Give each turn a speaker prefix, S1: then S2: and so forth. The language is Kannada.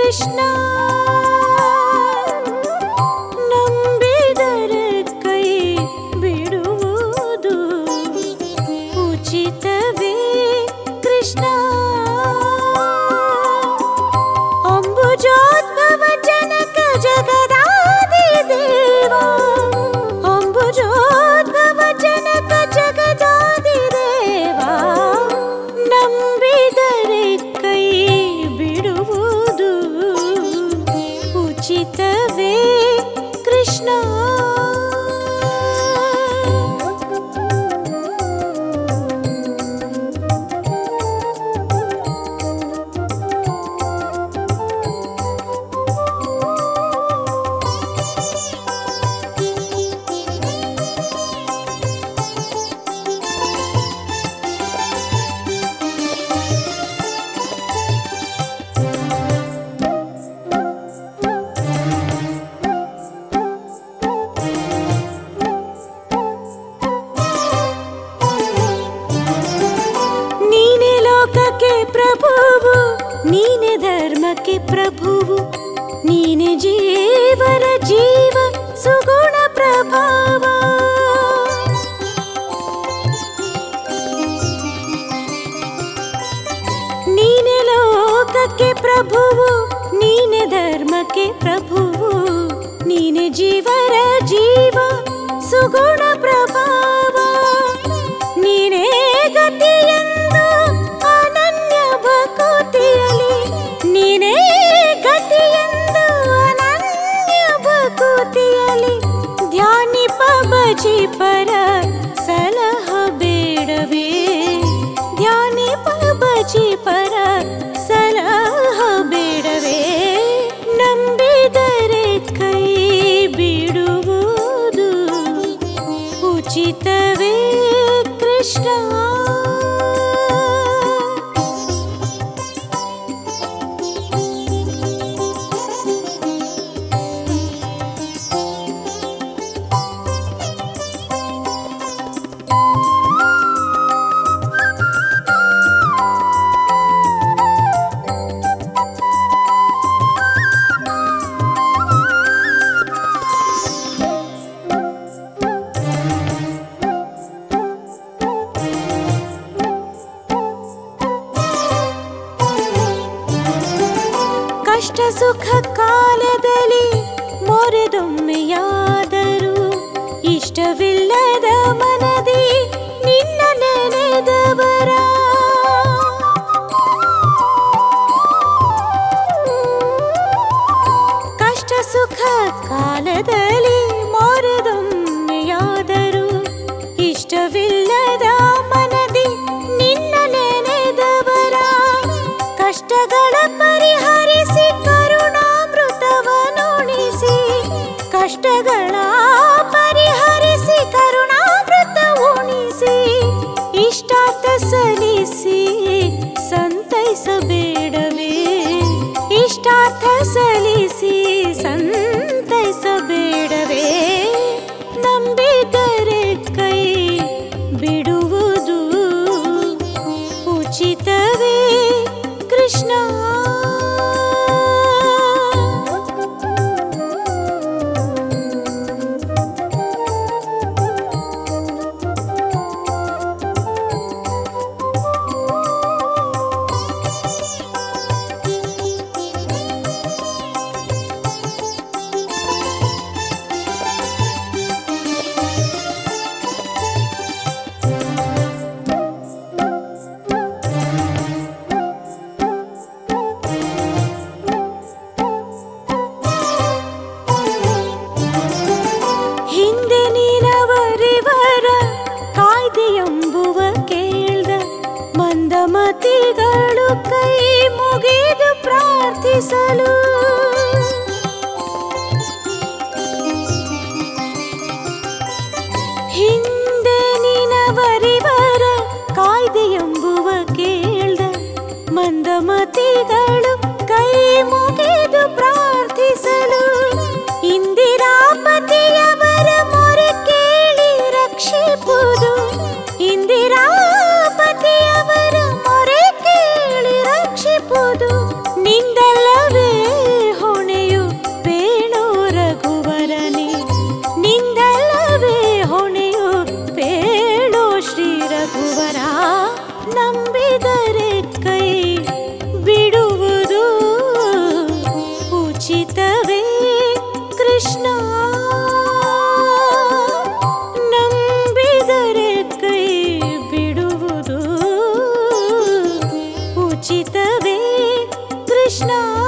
S1: ಕೃಷ್ಣ ನಂಬಿದರೆ ಕೈ ಬಿಡುವುದು ಉಚಿತವೇ ಕೃಷ್ಣ ಅಂಬುಜೋದ್ಭವ ಜನಕ ಜಗದಾದಿ ದೇವ ಅಂಬುಜೋದ್ಭವ ಜನಕ ಜಗದಾದಿ ದೇವ ನಂಬಿದರೆ ಕೈ ಬಿಡುವುದು ಉಚಿತವೇ ಕೃಷ್ಣ ನೀನೆ ಲೋಕಕ್ಕೆ ಪ್ರಭುವು ನೀನೆ ಧರ್ಮಕ್ಕೆ ಪ್ರಭುವು ನೀನೆ ಜೀವರ ಜೀವ ಸುಗುಣ ಪ್ರಭಾವ ನೀನೆ ಲೋಕಕ್ಕೆ ಪ್ರಭುವು ನೀನೆ ಧರ್ಮಕ್ಕೆ ಪ್ರಭುವು ನೀನೆ ಜೀವರ ಜೀವ ಸುಗುಣ ಪ್ರಭಾವ ನೀನೇ ಗತಿಯೆಂದು ಅನನ್ಯ ಭಕುತಿಯಲಿ ನೀನೇ ಗತಿಯೆಂದು ಅನನ್ಯ ಭಕುತಿಯಲಿ ಧ್ಯಾನಿಪ ಭಜಿ ಪರ ಸಲಹ ಬೇಡವೇ ಧ್ಯಾನಿಪ ಭಜಿ ಪರ ಸಲಹ ಬೇಡವೇ ನಂಬಿದರೆ ಕೈ ಬಿಡುವುದು ಉಚಿತವೇ ಕೃಷ್ಣ ಕಷ್ಟ ಸುಖ ಕಾಲದಲ್ಲಿ ಮೊರೆದೊಮ್ಮೆಯಾದರೂ ಇಷ್ಟವಿಲ್ಲದ ಮನದಿ ನಿನ್ನ ನೆನೆದವರ ಕಷ್ಟ ಸುಖ ಕಾಲದಲ್ಲಿ ಮೊರೆದೊಮ್ಮೆಯಾದರೂ ಇಷ್ಟವಿಲ್ಲದ ಮನದಿ ನಿನ್ನ ನೆನೆದವರ ಕಷ್ಟಗಳ ಪರಿಹರಿಸಿ ಕರುಣಾಮೃತವನುಣಿಸಿ ಕಷ್ಟಗಳ ಪರಿಹರಿಸಿ ಕರುಣಾಮೃತ ಉಣಿಸಿ ಇಷ್ಟಾರ್ಥ ಸಲ್ಲಿಸಿ ಸಂತೈಸಬೇಡವೇ ಇಷ್ಟಾರ್ಥ ಸಲ್ಲಿಸಿ ಸಂತೈಸಬೇಡವೇ ನಂಬಿದರೆ ಕೈ ಬಿಡುವುದು ಉಚಿತವೇ ಕೃಷ್ಣ ಹಿಂದೆ ನೀನವರಿವರ ಕಾಯ್ದೆಯೆಂಬುವ ಕೇಳ್ದ ಮಂದಮತಿಗಳು ಕೈ ಮುಗಿದು ಪ್ರಾರ್ಥಿಸಲು ಹಿಂದೆ ನೀನವರಿವರ ಕಾಯ್ದೆಯೆಂಬುವ ಕೇಳ್ದ ಮಂದಮತಿಗಳು ಕೈ ಮುಗಿದು ಪ್ರಾರ್ಥಿಸಲು ಇಂದಿರಾಪತಿಯವರ ಮೊರೆ ಕೇಳಿ ರಕ್ಷಿಪುದು ಇಂದಿರಾಪತಿಯವರ ಮೊರೆ ಕೇಳಿ ರಕ್ಷಿಪುದು ನಿಂದಲ್ಲವೇ ಕೃಷ್ಣ